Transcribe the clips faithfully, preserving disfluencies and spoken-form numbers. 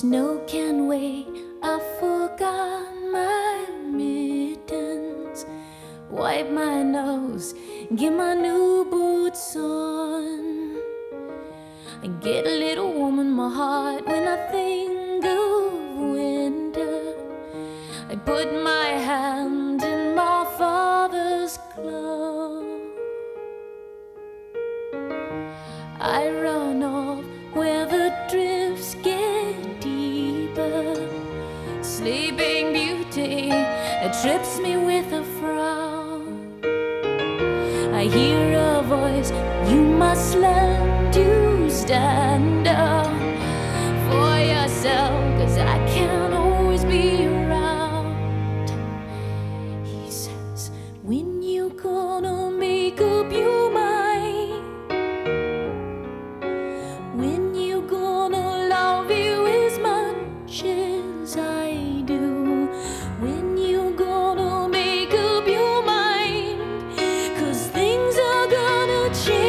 snow can wait. I forgot my mittens. Wipe my nose, get my new boots on. I get a little warm in my heart when I think of winter. I put my hand in my father's glove. I run off where the drifts get deeper. Sleeping Beauty trips me with a frown. I hear a voice, you must learn to stand up for yourself, 'cause I can't always be around. He says, when you gonna make up your mind? When you gonna love you as much as I do? When you gonna make up your mind? 'Cause things are gonna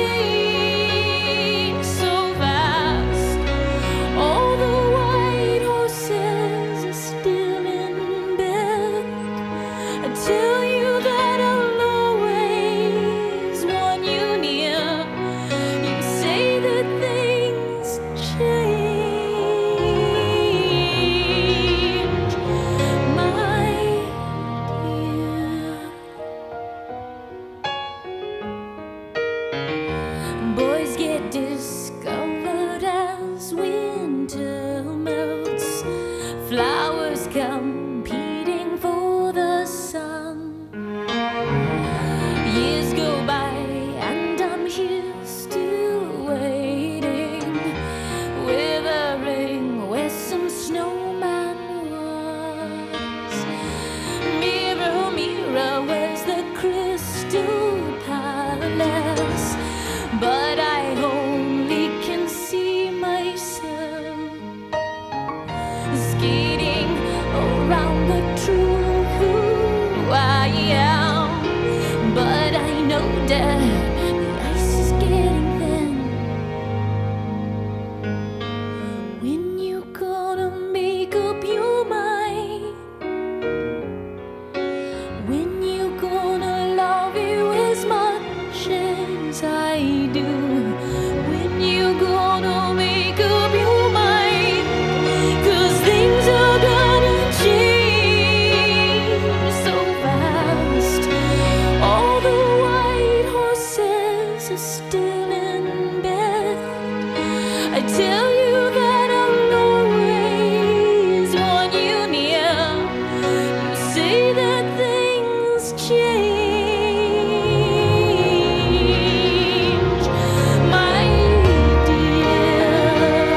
change so fast. All the white horses are still in bed. I tell you that I'll always want you near. You say that things change, my dear. Boys get discovered as winter melts. Flowers competing for the sun. Years go by and I'm here still waiting, withering where some snowman was. Mirror, mirror, where's the crystal palace? But I only can see myself skating around the truth who I am. But I know that the ice is getting thin. When you gonna make up your mind? When you gonna love you as much as I do? When you gonna make up your mind? 'Cause things are gonna change so fast. All the white horses are still in bed. I tell you that I'll always want you near. You say that things change, my dear.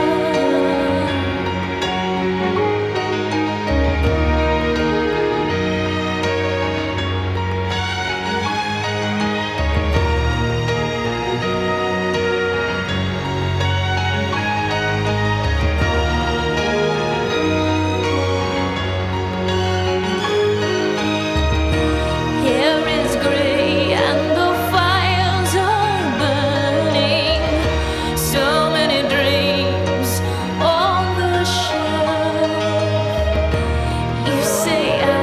Hair is gray and the fires are burning. So many dreams on the shelf. You say I